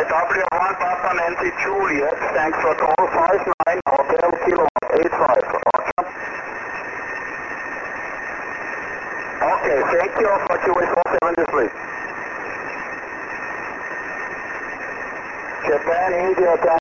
W1 Papa Nancy Juliet, thanks for call 59, Hotel Kilo 85, roger. Okay, thank you for QA473. Japan, India,